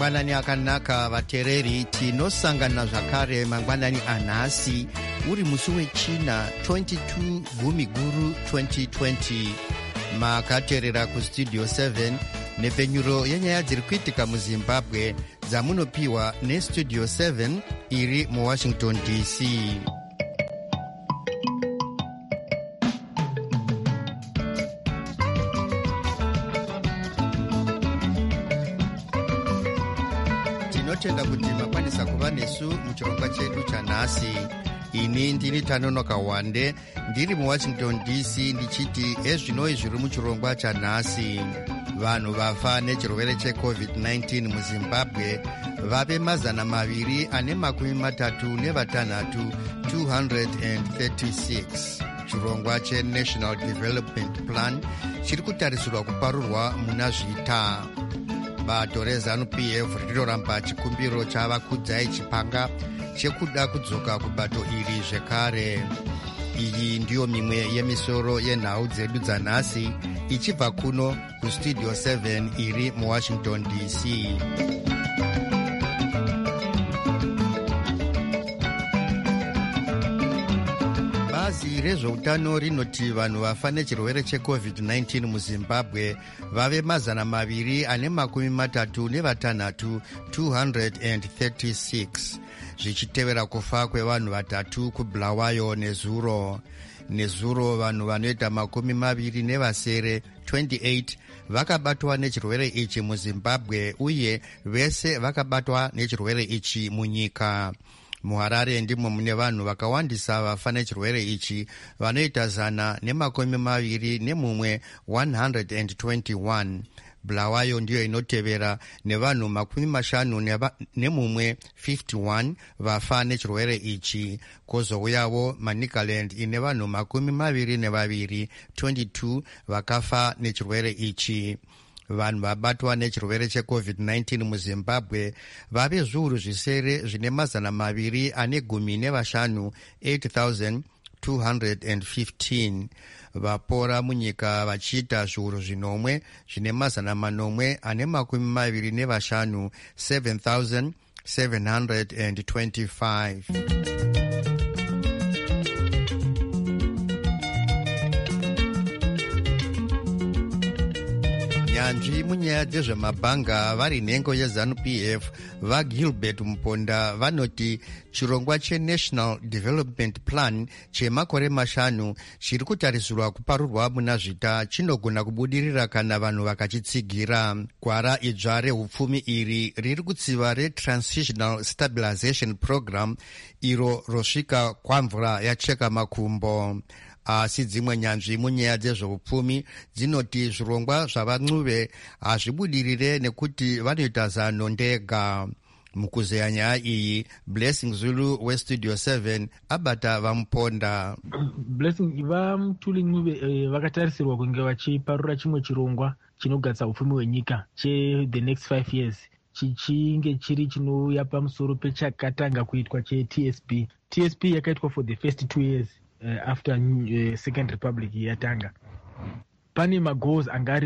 mangwanani akanaka vateereri, tinosangana zvakare mangwanani anhasi uri musi wechina 22 Gumiguru 2020. makateerera kustudio 7 nepfenyuro yenyaya dziri kuitika muzimbabwe dzamunopiwa nestudio 7 iri muwashington DC. tinotenda kuti makwanisa kuva nesu muchirongwa chedu chanhasi. ini ndini Tanonoka Wande ndiri muwashington DC ndichiti ezvinoi zviri muchirongwa chanhasi. vanhu vafa nechirwere cheCovid-19 muzimbabwe vave 236 236. chirongwa cheNational Development Plan chiri kutarisirwa kuparurwa muna zvita. bato reZANU-PF rinoramba chikumbiro chavakudzai chipanga chekuda kudzoka kubato iri zvekare. iyi ndiyo mimwe yemisoro yenhau dzedu dzanhasi ichibva kuno kustudio 7 iri muwashington DC. bazi rezveutano rinoti vanhu vafa nechirwere cheCovid-19 muzimbabwe vave 236 236, zvichitevera kufa kwevanhu vatatu kuBulawayo nezuro vanhu vanoita 27 vakabatwa nechirwere ichi muzimbabwe, uye vese vakabatwa nechirwere ichi munyika. muHarare ndimo mune vanhu vakawandisa vafa nechirwere ichi vanoita 121. Bulawayo ndiyo inotevera nevanhu 51 vafa nechirwere ichi. kozouyawo Manicaland ine vanhu 22 vakafa nechirwere ichi. vanhu vabatwa nechirwere cheCovid-19 muzimbabwe vave zviuru zvisere zvine 215 8,215. vapora munyika vachiita zviuru zvinomwe zvine 825 7,725. nyanzvi munyaya dzezvemabhanga vari nhengo yeZANU-PF vaGilbert Muponda vanoti chirongwa cheNational Development Plan chemakore 5 chiri kutarisirwa kuparurwa muna zvita chinogona kubudirira kana vanhu vakachitsigira. gwara idzva rehupfumi iri riri kutsiva reTransitional Stabilization Program iro rosvika kwamvura yacheka makumbo. asi dzimwe nyanzvi munyaya dzezveupfumi dzinoti zvirongwa zvavancuve hazvibudirire nekuti vanoita zano ndega. mukuzeya nyaya iyi Blessing Zulu westudio 7 abata Vamuponda. Blessing vaMutuli Ncube vakatarisirwa kunge vachiparura chimwe chirongwa chinogatsa upfumi hwenyika che the next 5 years chichinge chiri chinouya pamusoro pechakatanga kuitwa cheTSP. TSP yakaitwa for the first 2 years after Second Republic yatanga. pane magoals angari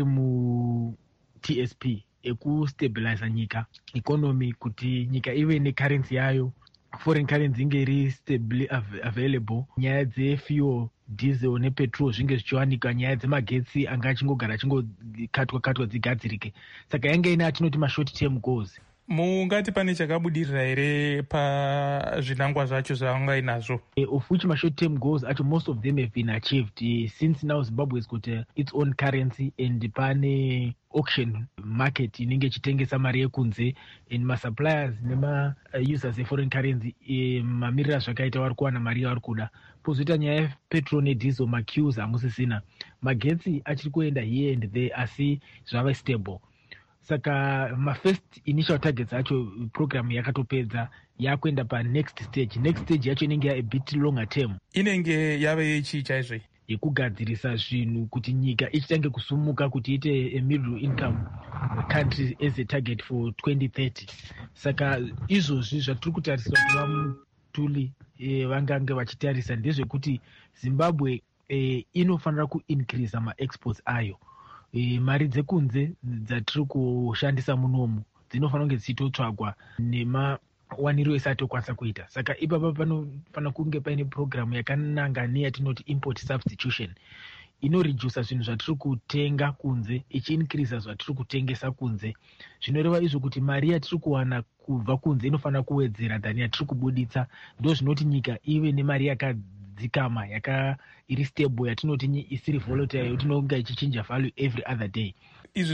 mu-TSP ekustabiliza nyika economy, kuti nyika ive necurrency yayo, foreign currency inge iri stably available, nyaya dzefuel, diesel nepetrol zvinge zvichiwanika, nyaya dzemagetsi anga achingogara achingokatwa dzigadzirike. saka yange ina atinoti ma-short term goals. mungati pane chakabudirira here pazvinangwa zvacho zvavangainazvo? Of which my short-term goals, actually most of them have been achieved. Since now Zimbabwe has got its own currency and pane auction market inenge chitengesa mari yekunze, and ma-suppliers nema-users e-foreign currency mamirira zvakaita vari kuwana mari yavari kuda. pozoita nyaya yepetrol nediesel, ma-queues hamusisina. magetsi achiri kuenda here and there asi zvava stable. saka ma-first initial targets acho program yakatopedza yakuenda pa-next stage yacho inenge a bit longer term. inenge yave chii chaizvo? yekugadzirisa zvinhu kuti nyika ichitange kusumuka kuti ite a middle income country as a target for 2030. saka izvozvi zvatiri kutarisira kuva Mutuli vangange vachitarisa ndezvekuti Zimbabwe inofanira kuincreasa ma-exports ayo. mari dzekunze dzatiri kushandisa munomu dzinofanira kunge dzichitotsvagwa nemawaniro ese atokwanisa kuita. Saka ipapa panofanira kunge paine programu yakananga neyatinoti import substitution, inoredusa zvinhu zvatiri kutenga kunze ichiinkirisa zvatiri kutengesa kunze. Zvinoreva izvo kuti mari yatiri kuwana kubva kunze inofanira kuwedzera than yatiri kubuditsa. Ndo zvinoti nyika ive nemari yakadzikama iri stable yatinoti isiri volatile yatinonga ichichinja value every other day. Izvi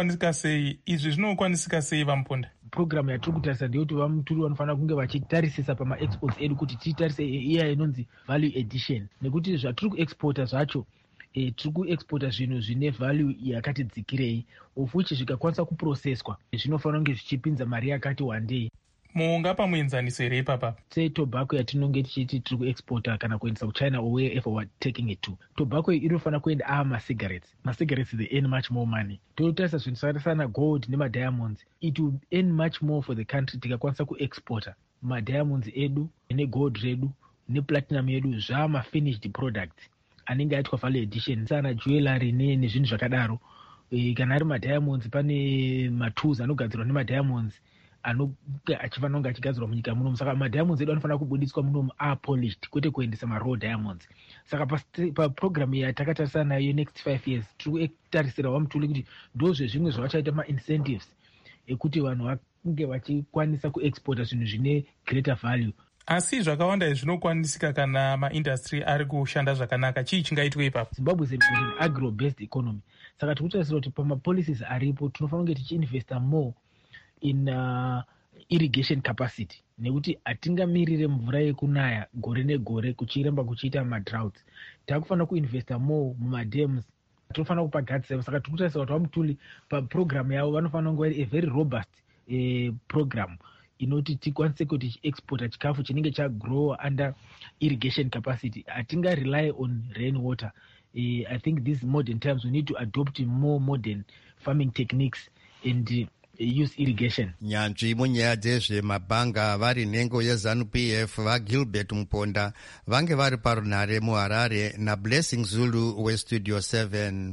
zvinokwanisika sei Vamuponda? Programu yatiri kutarisa ndeyekuti Vamutuli vanofanira kunge vachitarisisa pama-exports edu kuti titarise iya inonzi value addition, nekuti zvatiri kuexporta zvacho tiri kuexporta zvinhu zvine value yakati dzikirei, of which zvikakwanisa kuprocesswa zvinofanira kunge zvichipinza mari yakati wandei. Mungapa muenzaniso here ipapa? Tobacco yatinonge tichiti tiri kuexporta kana kuendesa kuChina or wherever we're taking it to. Tobacco inofanira kuenda ma-cigarettes they earn much more money. Totarisa zvinhu zvakaita gold nema-diamonds, it will earn much more for the country tikakwanisa kuexporta ma-diamonds edu negold redu neplatinum yedu zvama-finished products anenge aitwa value addition, sana jewelry nezvinhu zvakadaro. Kana ari ma-diamonds pane matools anogadzirwa nema-diamonds anonge achifanira kunge achigadzirwa munyika munomu. Saka ma-diamonds edu anofanira kubudiswa munomu polished, kwete kuendesa ma-raw diamonds. Saka paprogramu yatakatarisana nayo next 5 years tiri kutarisira Vamutuli kuti ndozvezvimwe zvavachaita ma-incentives ekuti vanhu vange vachikwanisa kuexporta zvinhu zvine greater value. Asi zvakawanda zvinokwanisika kana maindustry ari kushanda zvakanaka. Chii chingaitwa ipapo? Zimbabwe is an agro-based economy. Saka tiri kutarisira kuti pama-policies aripo tinofanira kunge tichiinvesta more in irrigation capacity, nekuti hatingamirire mvura yekunaya gore negore kuchiramba kuchiita madroughts. Takufanira kuinvesta more mumadams, tinofanira kupagadzira. Saka tiri kutarisira kuti Vamutuli paprogramu yavo vanofanira kunge vari a very robust program inoti tikwanise kuti tichiexporta chikafu chinenge chagrow under irrigation capacity. Hatinga rely on rain water. I think these modern times we need to adopt more modern farming techniques and use irrigation. Nyanzvi munyaya dzezvemabhanga vari nhengo yeZANU-PF vaGilbert Muponda vange vari parunhare muHarare naBlessing Zulu weStudio 7.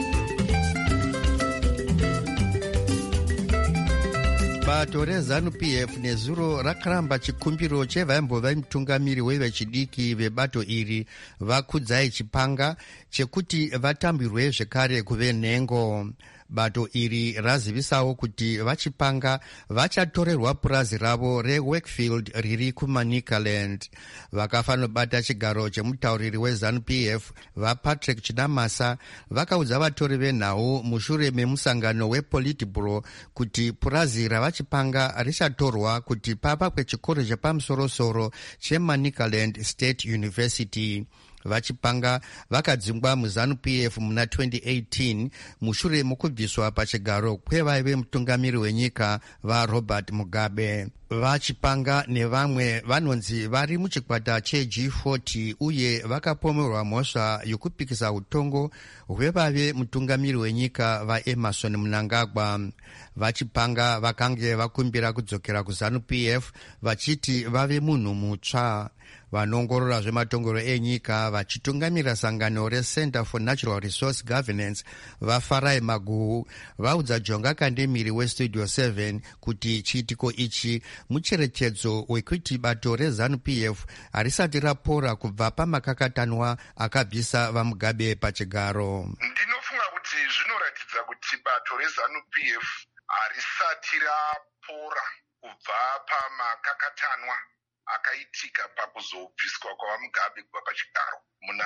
Bato reZANU-PF nezuro rakaramba chikumbiro chevaimbowa mutungamiri wevechidiki vebato iri Vakudzai Chipanga chekuti vatambirwe zvekare kuve nhengo. Bato iri razivisawo kuti vaChipanga vachatorerwa purazi ravo reWorkfield riri kuManicaland. Vakafanobata chigaro chemutauriri weZANU-PF vaPatrick Chinamasa vakaudza vatori venhau mushure memusangano wePolitburo kuti purazi ravaChipanga richatorwa kuti pavakwe chikoro chepamusorosoro cheManicaland State University. VaChipanga vakadzingwa muZANU-PF muna 2018 mushure mokubviswa pachigaro kwevaive mutungamiri wenyika vaRobert Mugabe. VaChipanga nevamwe vanonzi vari muchikwata cheG40 uye vakapomerwa mhosva yokupikisa utongo hwevave mutungamiri wenyika vaEmerson Mnangagwa. VaChipanga vakange vakumbira kudzokera kuZANU-PF vachiti vave munhu mutsva. Vanongorora zvematongero enyika vachitungamira sangano reCenter for Natural Resource Governance vaFarai Maguhu vaudza Jonga Kandemiri weStudio 7 kuti chiitiko ichi mucherechedzo wekuti bato reZANU-PF harisati rapora kubva pamakakatanwa akabvisa vaMugabe pachigaro. Ndinofunga kuti zvinoratidza kuti bato reZANU-PF harisati rapora kubva pamakakatanwa akaitika pakuzobviswa kwaVaMugabe kubva pachigaro muna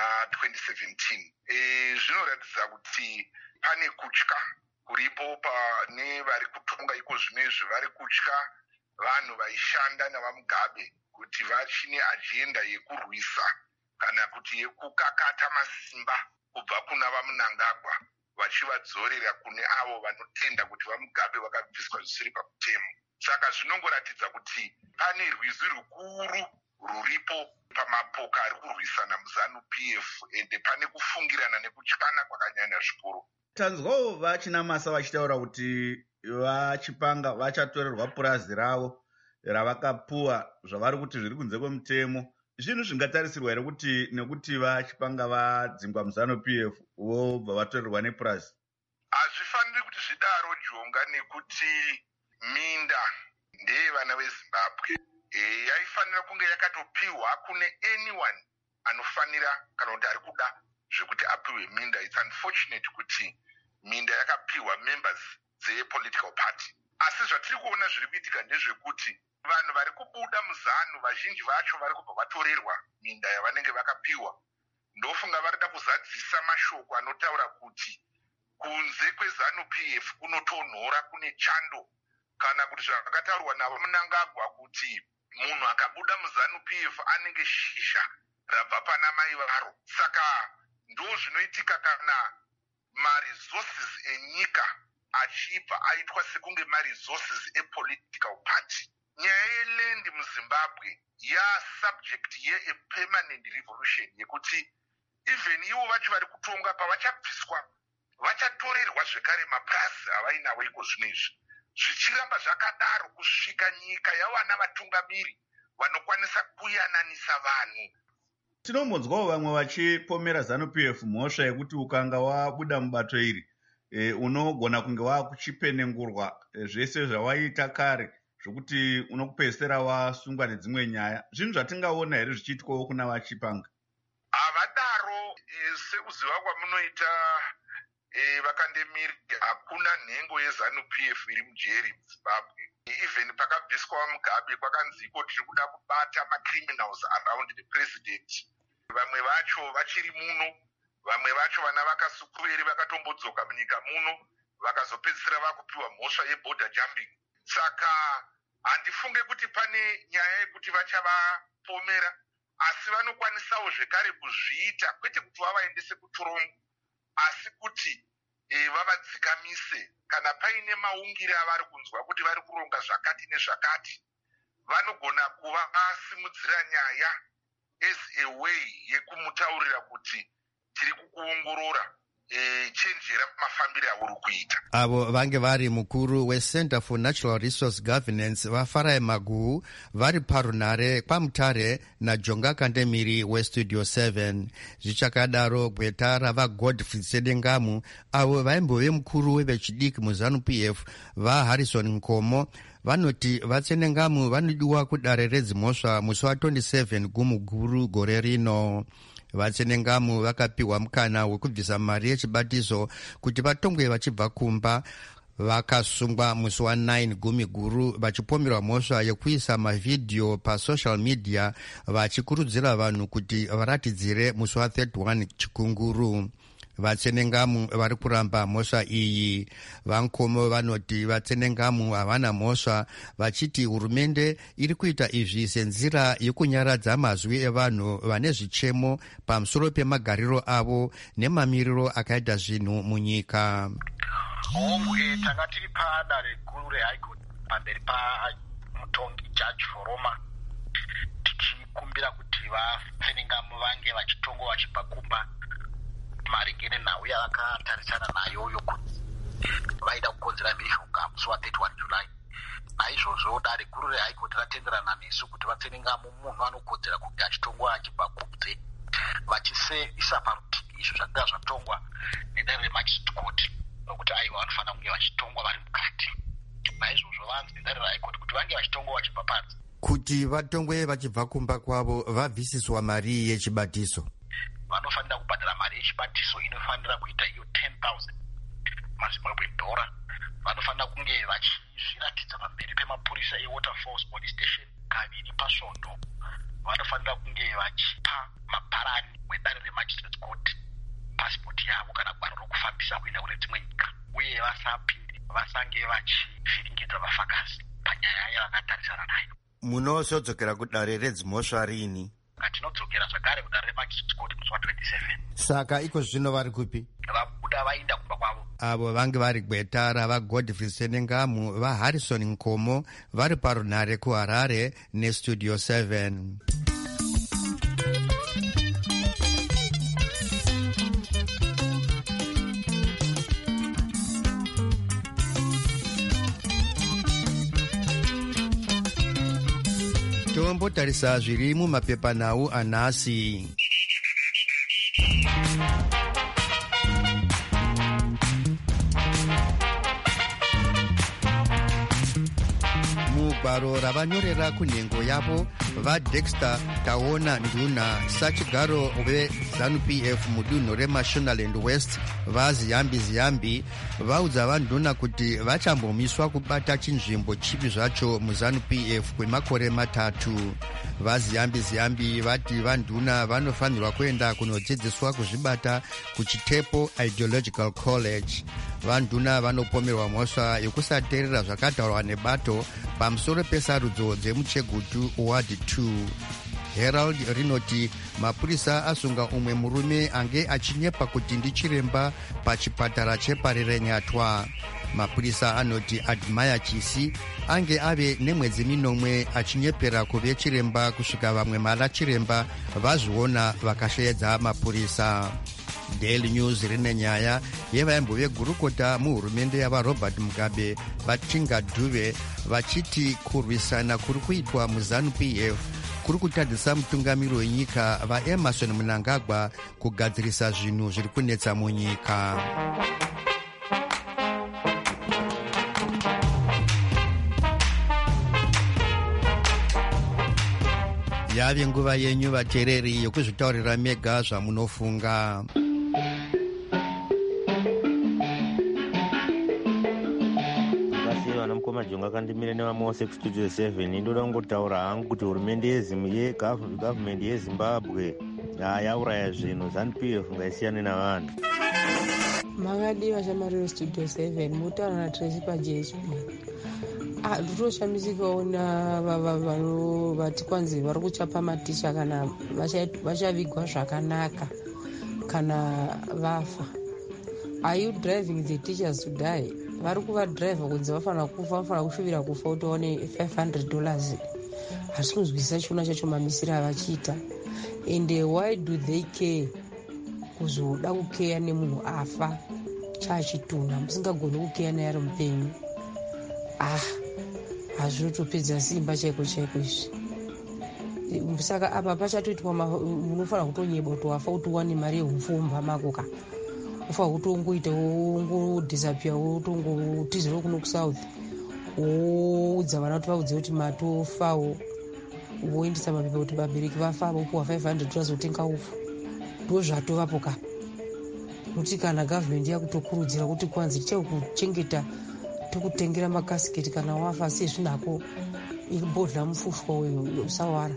2017. Zvinoratidza kuti pane kutya kuripo pane vari kutonga iko zvinezvi, vari kutya vanhu vaishanda navaMugabe kuti vachine ajenda yekurwisa kana kuti yekukakata masimba kubva kuna vaMnangagwa vachivadzorera kune avo vanotenda kuti vaMugabe vakabviswa zvisiri pamutemo. Saka zvinongoratidza kuti pane rwizi rukuru ruripo pamapoka ari kurwisana muZANU-PF ende pane kufungirana nekutyana kwakanyanya zvikuru. Tanzwawo vaChinamasa vachitaura kuti vaChipanga vachatorerwa purazi ravo ravakapuwa zvavari kuti zviri kunze kwemutemo. Zvinhu zvingatarisirwa here kuti nekuti vaChipanga vadzingwa muZANU-PF vobva vatorerwa nepurazi? Hazvifaniri kuti zvidaro Jonga, nekuti minda ndeyevana vezimbabwe yaifanira kunge yakatopiwa kune anyone anofanira kana kuti ari kuda zvekuti apiwe minda. It's unfortunate kuti minda yakapiwa members dzepolitical party. Asi zvatiri kuona zviri kuitika ndezvekuti vanhu vari kubuda muzanu vazhinji vacho vari kubva vatorerwa minda yavanenge vakapiwa. Ndofunga varida kuzadzisa mashoko anotaura kuti kunze kwezanu PF kunotonhora, kune chando, kana kuti zvakataurwa navo Mnangagwa kuti munhu akabuda muzanu PF anenge shisha rabva pana mai varo. Saka ndo zvinoitika kana maresources enyika achibva aitwa sekunge maresources epolitical party. Nyaya yeland muZimbabwe subject ye-permanent revolution yekuti even ivo vacho vari kutonga pavachabviswa vachatorerwa zvekare mapurazi avainawo iko zvino izvi. Zvichiramba zvakadaro kusvika nyika yawana vatungamiri vanokwanisa kuyananisa vanhu. Tinombonzwawo vamwe vachipomera zanu PF mhosva yekuti ukanga wabuda mubato iri unogona kunge wakuchipenengurwa zvese zvawaiita kare, zvokuti unokupedzisira wasungwa nedzimwe nyaya. Zvinhu zvatingaona here zvichiitwawo kuna vachipanga? Havadaro sekuziva kwamunoita vakandemiri. Hakuna nhengo yezanu PF iri mujeri muZimbabwe. Even pakabviswa Mugabe kwakanziko tiri kuda kubata macriminals around the president. Vamwe vacho vachiri muno, vamwe vacho vana vakasukuveri vakatombodzoka munyika muno vakazopedzisira vakupiwa mhosva yeborder jumping. Saka handifunge kuti pane nyaya yekuti vachavapomera, asi vanokwanisawo zvekare kuzviita, kwete kuti vavaendese kutorongo, asi kuti vavadzikamise. Kana paine maungire avari kunzwa kuti vari kuronga zvakati nezvakati, vanogona kuva vasimudzira nyaya as a way yekumutaurira kuti tiri kukuongorora chenjera mafambiro auri kuita. Avo vange vari mukuru weCenter for Natural Resource Governance vaFarai Maguhu vari parunare kwaMutare naJonga Kandemiri weStudio 7. Zvichakadaro gweta ravaGodfrey Sedengamu avo vaimbove mukuru wevechidiki muzanu PF vaHarrison Nkomo vanoti vaTsenengamu vanodiwa kudare redzimhosva musi wa27 Gumuguru gore rino. VaTsenengamu vakapiwa mukana wekubvisa mari yechibatiso kuti vatongwe vachibva kumba. Vakasungwa musi wa9 Gumiguru vachipomerwa mhosva yekuisa mavhidhiyo pasocial media vachikurudzira vanhu kuti varatidzire musi wa31 Chikunguru. VaTsenengamu vari kuramba mhosva iyi. VaNkomo vanoti VaTsenengamu havana mhosva, vachiti hurumende iri kuita izvi senzira yekunyaradza mazwi evanhu vane zvichemo pamusoro pemagariro avo nemamiriro akaita zvinhu munyika. Tanga tiri padare guru reHigh Court pamberi pamutongi Judge Foroma tichikumbira kuti vaTsenengamu vange vachitongo vachibva kumba maringe nenhau yavakatarisana nayo yokuti vaida kukonzera mhizhoga musi wa31 July. Naizvozvo dare guru reHigh Court ratenderana nesu kuti vaTsenengamu munhu anokodzera kunge achitongwa achibva kunze, vachiseisa parutivi izvo zvanga zvatongwa nedare reMagistrate Court nokuti aiva vanofanira kunge vachitongwa vari mukati. Naizvozvo vanzi nedare reHigh Court kuti vange vachitongwa vachibva panze. Kuti vatongwe vachibva kumba kwavo vabvisiswa mari yechibatiso. Vanofanira kubhadhara mari yechibatiso inofanira kuita iyo 10,000 maZimbabwe dollar. Vanofanira kunge vachizviratidza pamberi pemapurisa eWaterfalls Police Station kaviri pasvondo. Vanofanira kunge vachipa mabharani wedare reMagistrate Court passport yavo kana gwaro rokufambisa kuenda kune dzimwe nyika, uye vasapinde vasange vachivhiringidza vafakazi panyaya yavakatarisana nayo. Munozodzokera kudare redzimhosva rini? Tinodzokera zvakare kudare reMagistrate Court musi wa27. Saka iko zvino vari kupi? Vabuda vainda kumba kwavo. Avo vange vari gweta ravaGodfrey Sedengamu vaHarrison Nkomo vari parunare kuHarare neStudio 7. Tombotarisa zviri mumapepanhau anhasi. mugwaro ravanyorera kunhengo yavo vaDexter Taona Nduna sachigaro veZANU-PF mudunhu reMashonaland West vaZiyambi vaudza vaNduna kuti vachambomiswa kubata chinzvimbo chipi zvacho muZANU-PF kwemakore 3. vaZiyambi vati vaNduna vanofanirwa kuenda kunodzidziswa kuzvibata kuChitepo Ideological College. vaNduna vanopomerwa mhosva yekusateerera zvakataurwa nebato pamusoro pesarudzo dzemuchegutu ward 2. Herald rinoti mapurisa asunga umwe murume ange achinyepa kuti ndichiremba pachipatara cheParirenyatwa. mapurisa anoti Admire Chisi ange ave nemwedzi 9 achinyepera kuve chiremba kusvika vamwe mara chiremba vazviona vakasvedza mapurisa. Daily News rine nyaya yevaimbo vegurukota muhurumende yavaRobert Mugabe vaChinga Dube vachiti kurwisana kuri kuitwa muZANU-PF kuri kutadzisa mutungamiri wenyika vaEmerson Mnangagwa kugadzirisa zvinhu zviri kunetsa munyika. yave nguva yenyu vateereri yokuzvitaurira mega zvamunofunga. Mukoma Jonga kandimire nevamose Studio 7 ndoda kungotaura hangu kuti hurumende yegovernment yeZimbabwe yauraya zvinhu ZANU-PF ngaisiyane navanhu. Makadiwa shamariro Studio 7 mutaura na Tracy Pajesu. Ndinoshamisikawo vanhu vati kwanzi vari kuchapa maticha kana vachavigwa zvakanaka kana vafa. Are you driving the teachers to die? vari kuvadhiraivha kunzi vafanira kufa, vafanira kushuvira kufa kuti vaone $500. Hasi kunzwisisa chiona chacho mamisiro avachiita. And why do they care? Kuzoda kukeya nemunhu afa chaachituna musingagoni kukeya naye ari mupenyu. Hazvinotopedza simba chaiko chaiko izvi. Saka apa pachatoitwa munofanira kutonyeba kuti wafa kuti uwane mari yehupfumba makoka. Ufa kutongoita wongodisappear wotongotizira kuno kusouth woudza vana kuti vaudze kuti matofawo woendesa mapepa kuti vabereki vafa vopuwa $500 wotenga ufu. Ndo zvatovapo ka kuti kana gavhmendi yakutokurudzira kuti kwanzi tichakuchengeta tokutengera makasiketi kana wafa sezvinako ibhodhla mufushwa weyo usawara.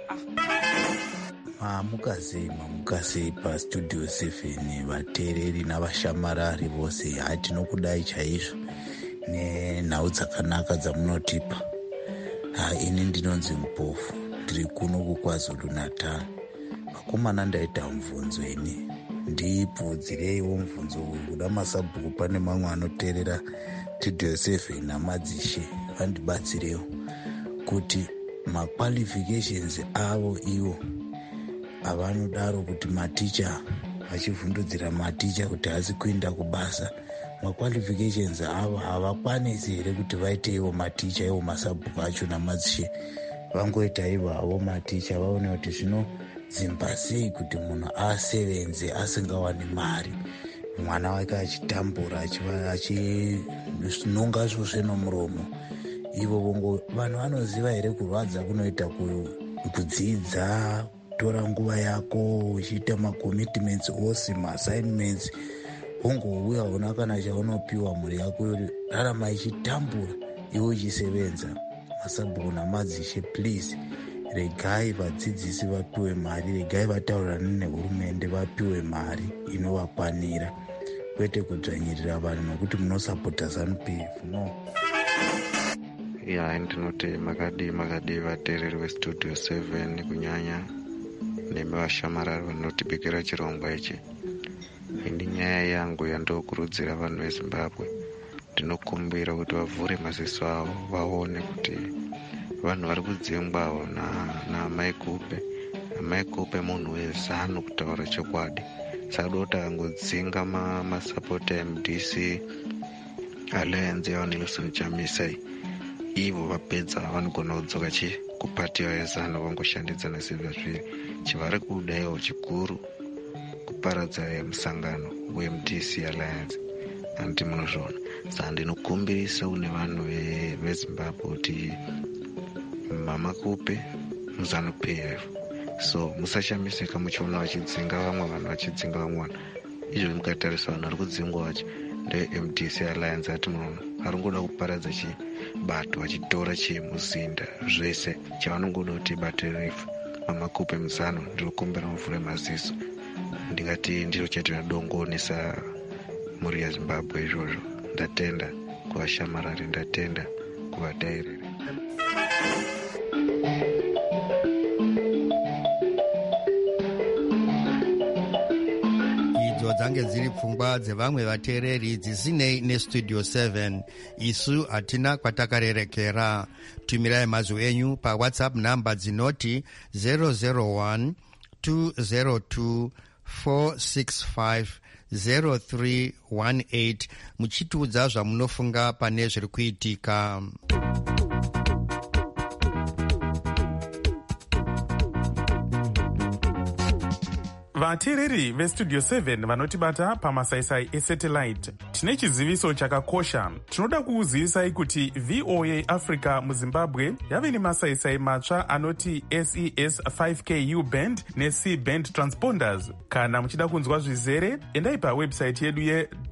mukasi paStudio 7 vateereri navashamarari vose hatinokudai chaizvo nenhau dzakanaka dzamunotipa. Ini ndinonzi Mupofu, ndiri kuno kuKwaZulu Natal. Vakomana ndaita mubvunzo ini ndibvudzireiwo mubvunzo uyu kuda masabhuku pane mamwe anoteerera Studio 7 namadzishe vandibatsirewo kuti maqualifications avo ivo avanodaro kuti maticha vachivhundudzira maticha kuti hasi kuenda kubasa, maqualifications avo havakwanisi here kuti vaite ivo maticha ivo masabhuku acho namadzishe vangoita ivo havo maticha vaone kuti zvinodzimba sei kuti munhu asevenze asingawani mari, mwana wake achitambura achinonga zvosve nomuromo. Ivo vanhu vanoziva here kurwadza kunoita kudzidza, kutora nguva yako uchiita macommitments ose maassignments, ungouya una kana chaunopiwa mhuri yako rarama ichitambura iwe uchisevenza. Masabhuku namadzishe, please regai vadzidzisi vapiwe mari, regai vataurirane nehurumende vapiwe mari inovakwanira, kwete kudzvanyirira vanhu nokuti munosapota ZANU-PF no. Ndinoti makadi vateereri veStudio 7 kunyanya nemi vashamarari vanotibikira chirongwa ichi. Ini nyaya yangu yandokurudzira vanhu veZimbabwe, ndinokumbira kuti vavhure maziso avo vaone kuti vanhu vari kudzingwawo naamai kupe munhu weZANU kutaura chokwadi. Saka doti akangodzinga masapota eMDC Alliance yavanelson Chamisa ivo vapedza vanogona kudzoka kupati yeZANU vangoshandidzana sevazviri. Chivari kuda ivo chikuru kuparadza musangano weMDC Alliance handi munozvona. Saka ndinokumbirisa kune vanhu veZimbabwe kuti mamakupe muZANU-PF. So musashamisika muchiona vachidzinga vamwe vanhu vachidzinga vamwe vanhu. Izvo mukatarisa vanhu vari kudzingwa vacho ndeMDC Alliance ati munhu ari ngoda kuparadza chibato achitora chimuzinda zvese chavanongoda kuti baterifu mamakupe muZANU. Ndinokumbira muvhure maziso. Ndingati ndiro chatinodongonesa mhuri yaZimbabwe izvozvo. Ndatenda kuvashamarari, ndatenda kuvadairiri. idzo dzange dziri pfungwa dzevamwe vateereri dzisinei nestudio 7. isu hatina kwatakarerekera. tumirai mazwi enyu pawhatsapp namba dzinoti 001 202 465 0318 muchitiudza zvamunofunga pane zviri kuitika. vateereri vestudio 7 vanotibata pamasaisai esatellite, tine chiziviso chakakosha. tinoda kukuzivisai kuti VOA Africa muZimbabwe yave nemasaisai matsva anoti SES 5K U-band neC-band transponders. kana muchida kunzwa zvizere, endai pawebsite yedu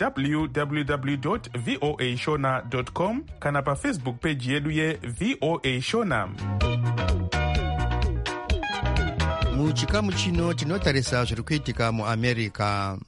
ye-www.voashona.com kana pafacebook page yedu ye-VOA Shona. muchikamu chino tinotarisa zviri kuitika muAmerica.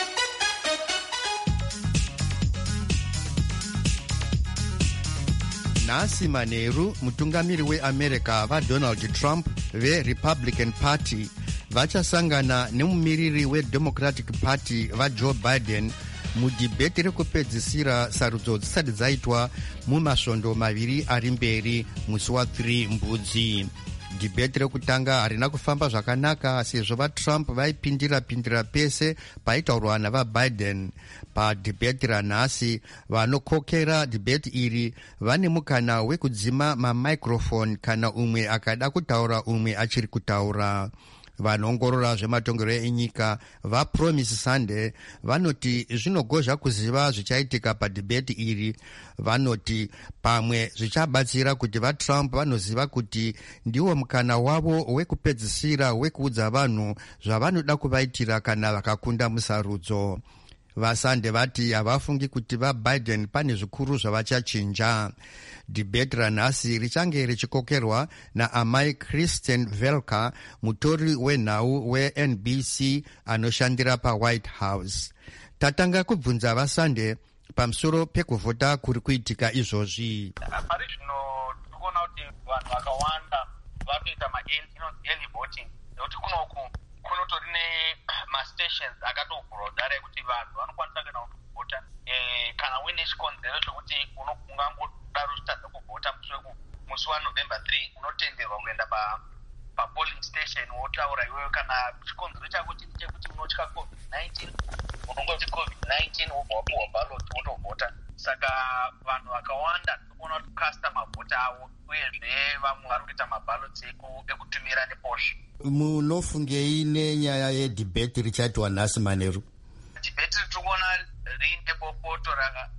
nhasi manheru mutungamiri weAmerica vaDonald Trump veRepublican Party vachasangana nemumiriri weDemocratic Party vaJoe Biden mudhibheti rekupedzisira sarudzo dzisati dzaitwa mumasvondo maviri ari mberi musi wa3 mbudzi. dhibheti rekutanga harina kufamba zvakanaka sezvo vaTrump vaipindira pese paitaurwa navaBiden. padhibheti ranhasi vanokokera dhibheti iri vane mukana wekudzima mamicrofone kana umwe akada kutaura umwe achiri kutaura. vanoongorora zvematongero enyika vaPromise Sunday vanoti zvinogozha kuziva zvichaitika padhibheti iri. vanoti pamwe zvichabatsira kuti vaTrump vanoziva kuti ndiwo mukana wavo wekupedzisira wekuudza vanhu zvavanoda kuvaitira kana vakakunda musarudzo. vaSunday vati havafungi kuti vaBiden pane zvikuru zvavachachinja. dhibheti ranhasi richange richikokerwa naamai Kristen Velker, mutori wenhau weNBC anoshandira paWhite House. tatanga kubvunza vaSunday pamusoro pekuvhota kuri kuitika izvozvi. pari zvino tikuona kuti vanhu vakawanda vatoita early voting nekuti kunoku kunotori nemastations akatovhurwa kudara ekuti vanhu vanokwanisa kana kuvhota kana uine chikonzero chokuti ungangodaro uchitadza kuvhota musi waNovember 3 unotenderwa kuenda papolling station wotaura iweyo kana chikonzero chako chiti chekuti unotya COVID-19 unongoti COVID-19 wobva wapuhwa ballot wotovhota. saka vanhu vakawanda tinoona kuti kukasta mavhota avo uyezve vamwe vari kuita mabalots ekutumira neposha. munofungei nenyaya yedhibheti richaitirwa nhasi manheru? dhibheti riri kuona riine bopoto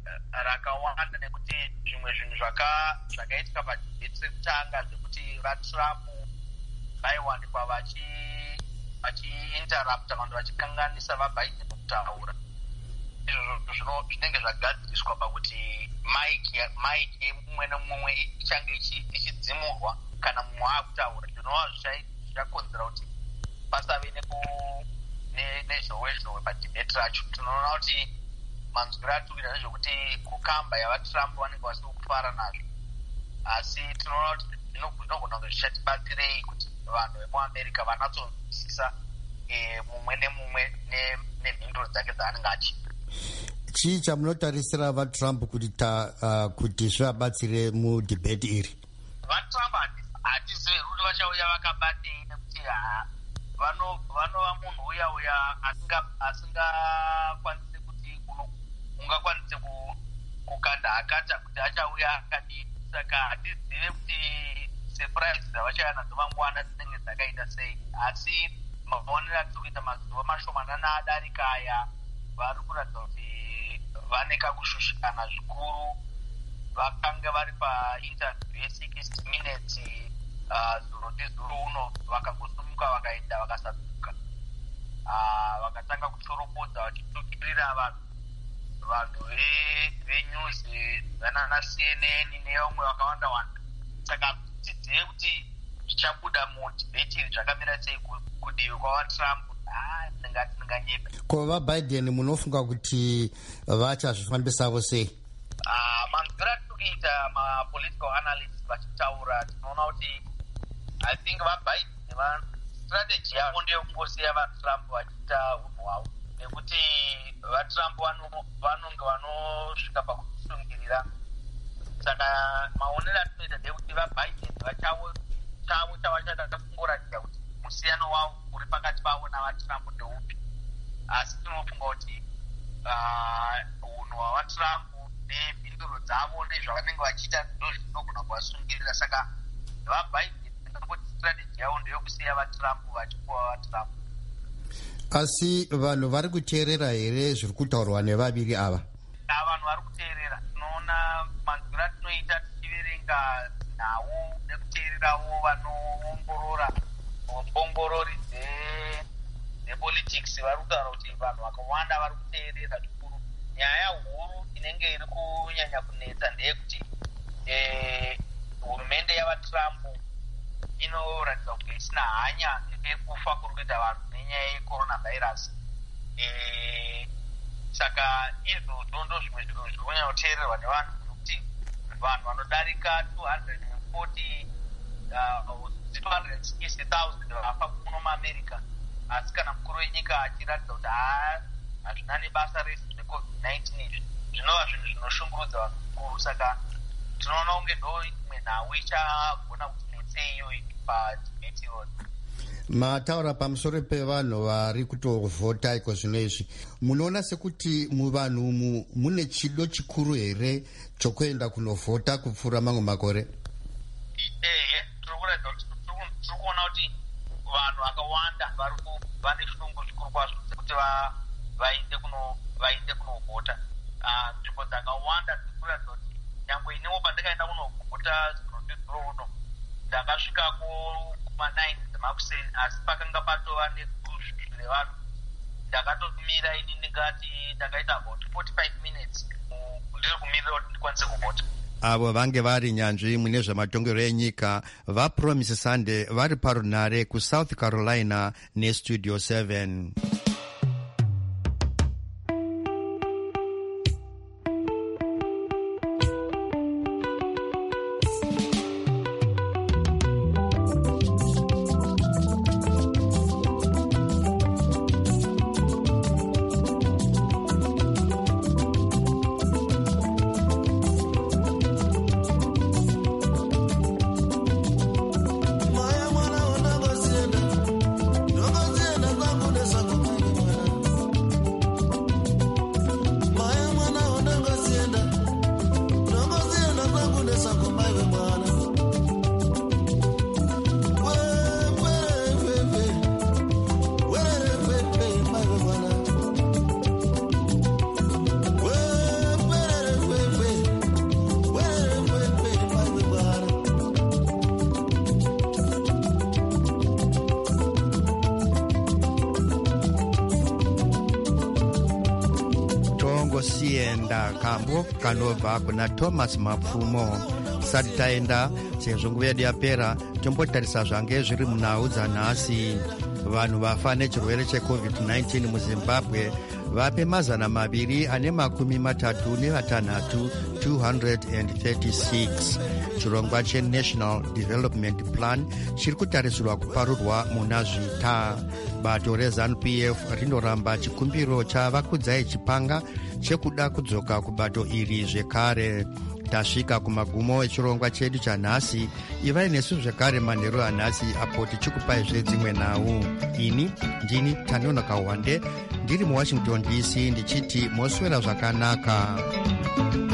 rakawanda nekuti zvimwe zvinhu zvakaitika padhibheti rekutanga zvekuti vaTrump vaiwanikwa vachiinterrupta vanhu vachikanganisa vaBiden kutaura. izvo zvinenge zvagadziriswa pakuti maiki yemumwe nemumwe ichange ichidzimurwa kana mumwe akutaura. zvinova zvichakonzera kuti pasave nezhowezhowe padhibheti racho. tinoona kuti manzwiro atukira nezvekuti kukamba yavaTrump vanenge vasiri kufara nazvo, asi tinoona kuti zvinogona kunge zvichatibatsirei kuti vanhu vemuAmerica vanatsonzwisisa mumwe nemumwe nemhinduro dzake dzaanenge achiita. chii chamunotarisira vaTrump kuti zvivabatsire mudhibheti iri? vaTrump hatizivi kuti vachauya vakabatei nekuti vanova munhu uya asingakwanisi kuti ungakwanise kukanda akata kuti achauya akadii. saka hatizive kuti surprise dzavachauya nadzo mangwana dzinenge dzakaita sei, asi maonero atiri kuita mazuva mashomanana adarika aya vari kuratidza kuti vane kakushushikana zvikuru. vakanga vari painterview ye60 minutes zuro ndizuro uno vakangosumuka vakaenda vakasaduka, vakatanga kutsorobodza vachitukirira vanhu venews vanana CNN nevamwe vakawanda wanda. Saka tidzive kuti zvichabuda mudhibeti zvakamira sei kudivi kwavatrump. Ndinganyepa. Ko vaBiden munofunga kuti vachazvifambisavo sei? Manzira tikuita mapolitical analysts vachitaura tinoona kuti I think vaBiden strategy yavo ndeyokungosiya vaTrump vachiita unhu hwavo, nekuti vaTrump vanonge vanosvika pakusungirira. Saka maonero atinoita ndekuti vaBiden chavo chavachada kungoratidza kuti musiyano wavo uri pakati pavo navaTrump ndeupi. Asi tinofunga kuti unhu hwavaTrump nemhinduro dzavo nezvavanenge vachiita ndo zvinogona kuvasungirira. Saka vaBiden ndingangoti strategy yavo ndeyokusiya vaTrump vachipuwa vaTrump. Asi vanhu vari kuteerera here zviri kutaurwa nevaviri ava? Vanhu vari kuteerera. Tinoona manzira tinoita tichiverenga nhau nekuteererawo vanoongorora ongorori dzepolitics vari kutaura kuti vanhu vakawanda vari kuteerera zvikuru. Nyaya huru inenge iri kunyanya kunetsa ndeyekuti hurumende yavaTrump inoratidza kuti isina hanya nekufa kuri kuita vanhu nenyaya yecoronavirus. Saka izvo ndo zvimwe zvinhu zviri kunyanya kuteererwa nevanhu, nekuti vanhu vanodarika 260,000 vafa muno muAmerica. Asi kana mukuru wenyika achiratidza kuti hazvina nebasa rese neCovid-19 izvi, zvinova zvinhu zvinoshungurudza vanhu zvikuru. Saka tinoona kunge ndo imwe nhau ichagona kuti netsei iyoyi padhibeti iyoyi. Mataura pamusoro pevanhu vari kutovhota iko zvino izvi, munoona sekuti muvanhu umu mune chido chikuru here chokuenda kunovhota kupfuura mamwe makore? Tiri kuratidza kuti tiri kuona kuti vanhu vakawanda vane shungu zvikuru kwazvo kuti vainde kunovhota. Nzvimbo dzakawanda tiri kuratidza kuti nyangwe inewo pandakaenda kunovhota zuro uno ndakasvikako kuma9 dzemakuseni, asi pakanga patova neguzvi revanhu. Ndakatomira ini ndakaita about 45 minutes ndiri kumirira kuti ndikwanise kuvhota. Avo vange vari nyanzvi mune zvematongero enyika vaPromise Sunday vari parunare kuSouth Carolina neStudio 7. sienda kambo kanobva kuna Thomas Mapfumo. Tisati taenda sezvo nguva yedu yapera, tombotarisa zvange zviri munhau dzanhasi. Vanhu vafa nechirwere cheCovid-19 muZimbabwe vape 236 236. Chirongwa cheNational Development Plan chiri kutarisirwa kuparurwa muna Zvita. Bato reZANU-PF rinoramba chikumbiro chavakudzai chipanga chekuda kudzoka kubato iri zvekare. Tasvika kumagumo echirongwa chedu chanhasi. Ivai nesu zvekare manheru anhasi apo tichikupai zvedzimwe nhau. Ini ndini Tanono Kawande ndiri muWashington DC ndichiti moswera zvakanaka.